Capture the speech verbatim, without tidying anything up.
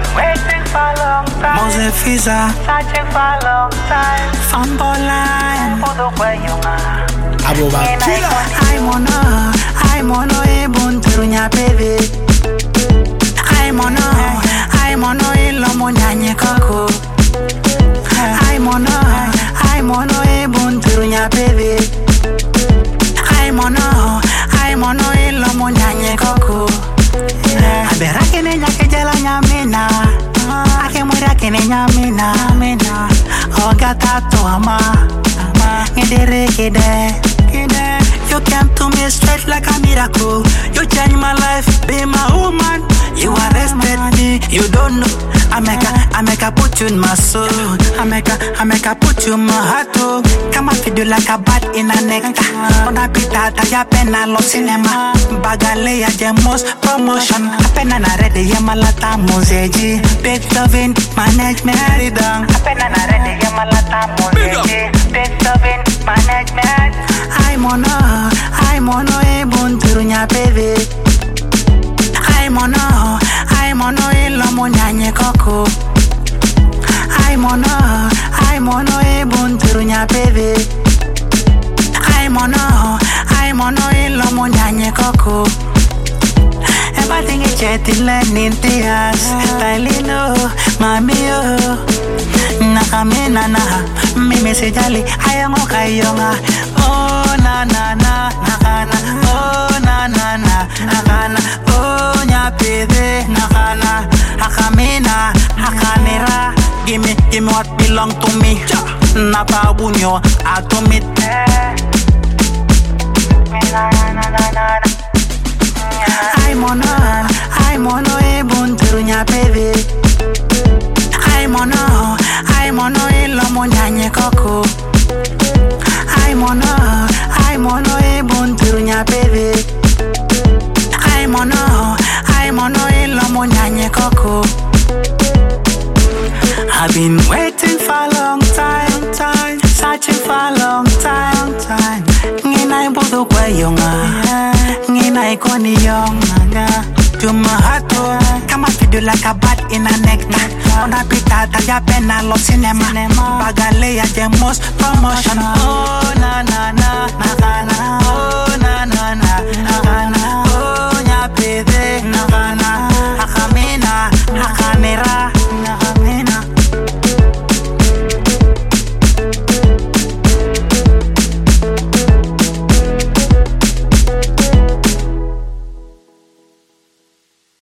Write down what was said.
waiting for a long time. Mose Fiza, searching for a long time. Famboline, Aboba I mono, I mono e bunturunya baby. I mono, I mono e lomo nyanye koko. I mono, I mono e bunturunya baby. I mono, I mono e lomo nyanye koko. Abera kene nyake jela nyamina, ake mwira kene nyamina, mina. Ogata to ama, ngedere kede. You came to me straight like a miracle. You changed my life, be my woman. You arrested me, you don't know. I make a, I make a put you in my soul. I make a, I make a put you in my heart too. Come and feed you like a bat in a nectar. On a pita, ya pena lo cinema. Bagale ya jemos promotion. Apena na ready ya malata muzeji. Big loving management. Apena na ready ya malata muzeji. Big loving management. I'm on a, I'm on a bunturunya baby. I'm on a, I'm on a lomunyanye koko. I'm on a, I'm on a bunturunya baby. I'm on a, I'm on a lomunyanye koko. Everything is getting learning tears. Talino, mami yo. Nakamena na, mimi sejali, hayango kayonga. Oh na na na, nakana. Oh na na na, nakana. Oh nyapede, nakana. Hakamena, hakanera. Give me, give me what belong to me. Napa bunyo, atomit. I'm on a, I'm on a bunturunya baby. I'm on a, I'm on a lomo nyanye koko. I'm on a, I'm on a bunturunya baby. I'm on a, I'm on a lomo nyanye koko. I've been waiting for a long time, time, searching for a long time, time. Ngina ibudu kwa yonga, ngina ikoni yonga. To my heart, come and feed you like a bat in a nectar. On a pita, ya pena lo cinema. Bagale ya jemos promotion. Oh na na na na na, oh na na na na na.